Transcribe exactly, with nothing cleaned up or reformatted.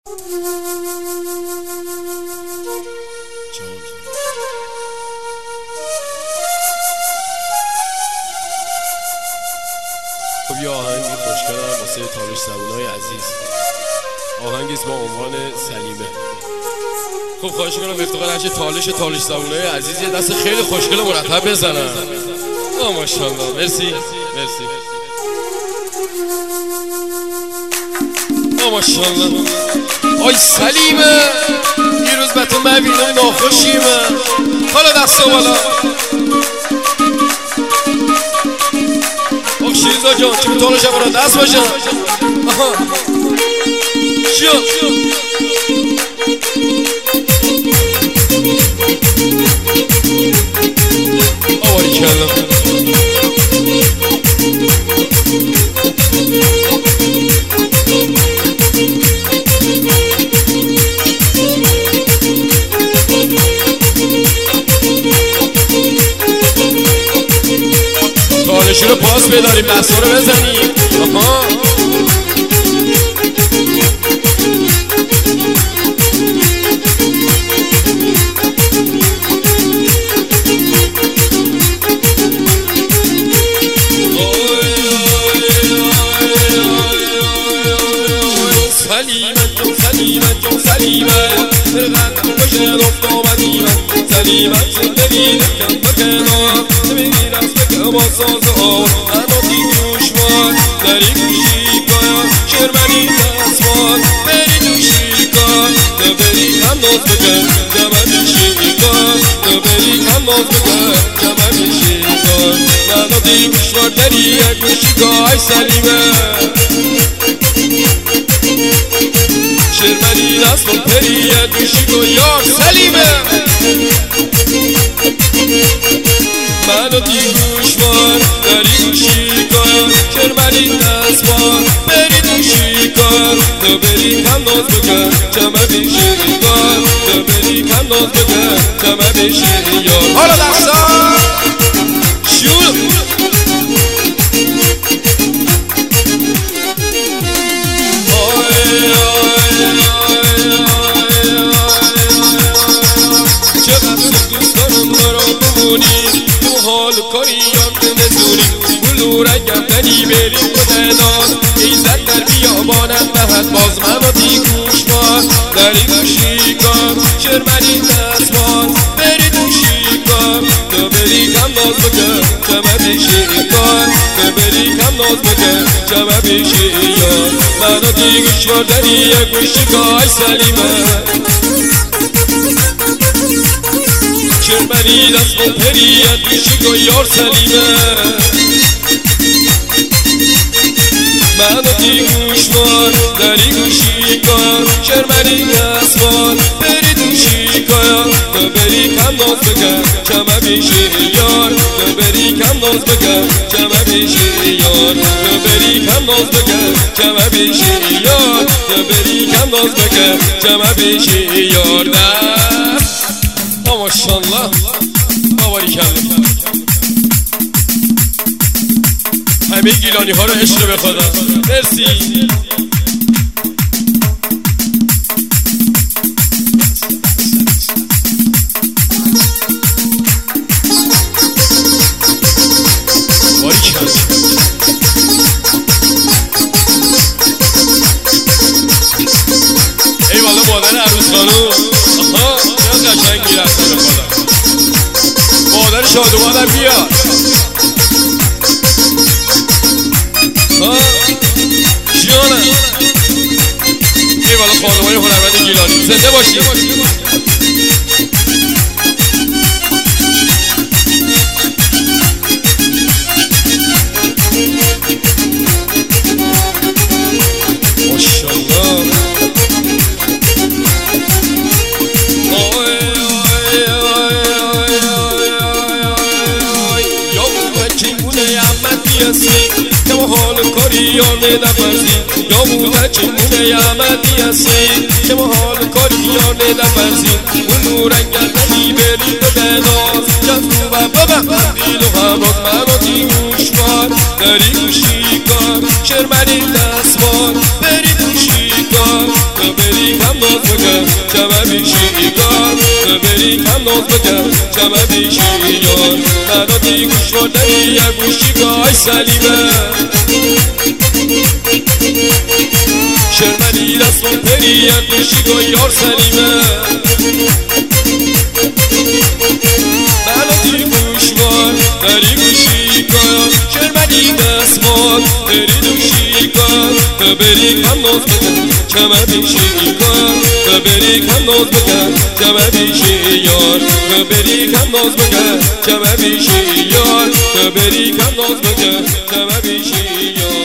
خب یه آهنگی خوشگلم واسه تالش زبونای عزیز، آهنگیست با عنوان سلیمه. خب خواهش کنم افتقار هرچه تالش تالش زبونای عزیز یه دست خیلی خوشگل مرتب بزنن. آه ماشاءالله، مرسی مرسی. آه ماشاءالله. آی سلیمه این روز بطن مبینم ناخوشیمه. حالا دست بالا شیرزا جان چی به طور شبانه دست باشن. آها شو آواری کلم تالشی رو پاس بداریم، دستا رو بزنیم. آها سلیمه جون سلیمه جون سلیمه برقدم کشن افت آمدیمه سلیمه زندگی نکن بکنار نمیگیر از بکه با ساز آن اما دی دوشوار داری گوشی کن شرمنی دستوار بری دوشی کن تو بری هم ناز بکن جمع بیشی کن تو بری هم ناز بکن جمع بیشی کن اما دی دوشوار داری یک گوشی کن ای سلیمه شرمنی دست و پریه دوشی کن یار سلیمه منو دیگوشوار داری گوشی کن شرمنی دست بار بری دوشی کن تو بری کم ناز بکن جمع بیشی کن تو بری کم ناز بکن جمع بیشی یار حالا دستا شور تو حال کاریم نزونیم بلو رنگم دنی بریم کدنان ایزد در بیابانم دهد باز منو دیگوشوار داری گوشی کن شرمنی دستوار بری دوشی کن تو بری کم ناز بکن جمع بیشی کن تو بری کم ناز بکن جمع بیشی یار منو دیگوشوار داری یک گوشی کن ای سلیمه شرمنی دست و پریت دوشی کن یار سلیمه منو دیگوشوار داری گوشی کن شرمنی دستوار بری دوشی کن تو بری کم ناز بکن جمع بیشی یار تو بری کم ناز بکن جمع بیشی یار تو بری کم ناز بکن جمع بیشی یار تو بری کم ناز بکن جمع بیشی یار نه ماشاءالله آواری کردم همه گیلانی ها رو عشق به خدا مرسی. آواری کردم ای والا مادر عروس خانوم. آها چرا قشنگی رفته به خدا مادر شادومانم بیاد. ها جانم ای والا خانومای هنرمند گیلانی زنده باشی. کم حال کاریانه نفرزی یا بوده چمونه یعمدی هستی کم حال کاریانه نفرزی اون رنگل نمی بری به بناز جفو و ببه دیل و همراز منو دیگوشوار داری گوشی کار شرمنی دستوار بری دوشی کار تو بری ناز بکن چمه بیشی کار ببری کم ناز بکن چمه بیشی یار ندادی گوش وردنی یک گوشی گای سلیمه شرمنی دستون پری یک گوشی گای یار سلیمه ندادی گوش وار بری گوشی کار شرمنی دستوار بری دوشی کار ببری کم ناز بکن چمه بیشی کار ببری کم ناز بکن چمه بیشی یار ببری کم ناز بکن چمه بیشی یار ببری کم ناز بکن چمه بیشی یار